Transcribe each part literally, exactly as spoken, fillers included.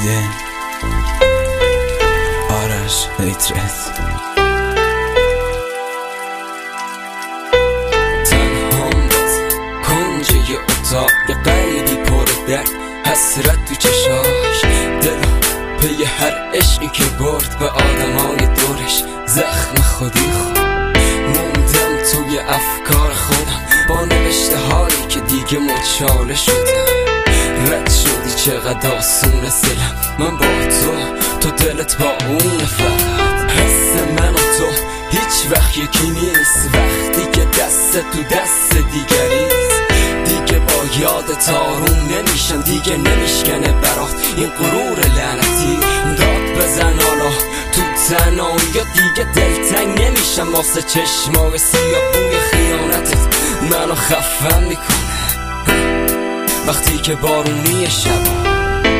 ایدن آرش هیترت تنهام کنج یه اتاق یه قلبی پر درد حسرت تو چشاش دلا پی هر عشقی که برد به آدمای دورش زخم خودی خود موندم توی افکار خودم با نوشته هایی که دیگه مچاله شدم رد شدی چقدر آسونه سلم من با تو تو دلت با اون فقط حس من و تو هیچ وقت یکی نیست وقتی که دست تو دست دیگریست دیگه با یادت آروم نمیشن دیگه نمیشکنه برات این غرور لعنتی داد بزن حالا تو تنهایی دیگه دلتنگ نمیشم واسه چشمای سیاه بوی خیانتت منو خفه میکنه وقتی که بارونی شب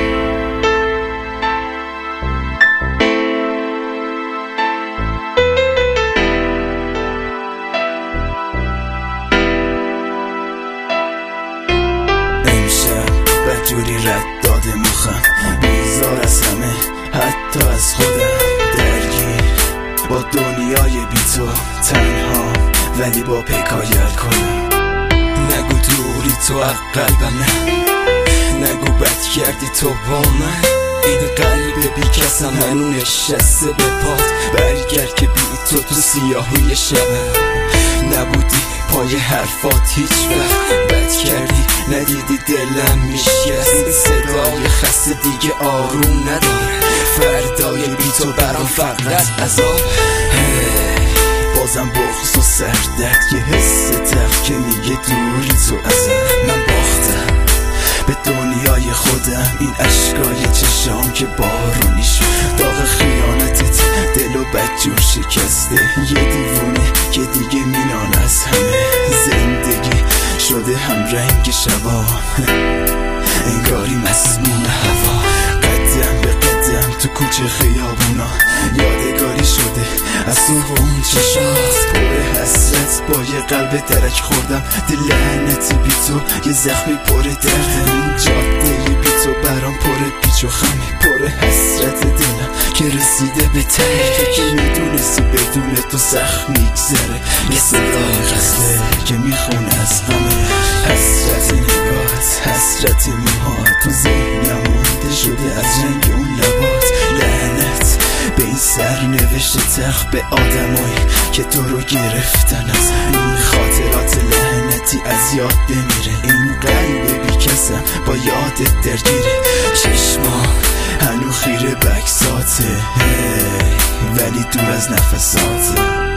جوری رد داده مخم بیزار از همه حتی از خودم درگیر با دنیای بی تو تنها ولی با پیکایر کنم نگو دوری تو از قلبم نه نگو بد کردی تو با من این قلب بی کسم هنو نشسته به پات برگرد که بی تو تو سیاهوی شبم نبودی پای حرفات هیچ وقت بد کردی ندیدی دلم میشکست صدای خسته دیگه آروم نداره فردای بی تو برام فقط عذاب بازم بغض و سردرد یه حس تلخ که میگه دوری تو ازم من باختم به دنیای خودم این اشکای چشام که بارونی شد داغ خیانتت دل و بدجور شکسته یه دیوونه که دیگه مینال از همه زندگی شده هم رنگ شبا انگاری مسموم هوا قدم به قدم تو کوچه خیابونا یادگاری شده از تو و اون چشات پر حسرت با یه قلب درک خوردم دل لعنتی بی تو یه زخمی پر درد این جاده بی تو برام پر پیچ و خمه پر حسرت دلم که رسیده به ته که میدونستی بدون تو سخت میگذره یه صدای خسته که میخونه از غمه حسرت نگاهت حسرت موهات تو ذهنم مونده شده از رنگ اون لبات لعنت به این سر نوشته تخت به آدمایی که تو رو گرفتن از این خاطرات لعنتی از یاد بمیره این قلب بی کسم با یادت درگیره چشما هنو خیره بکساته ولی دور از نفساته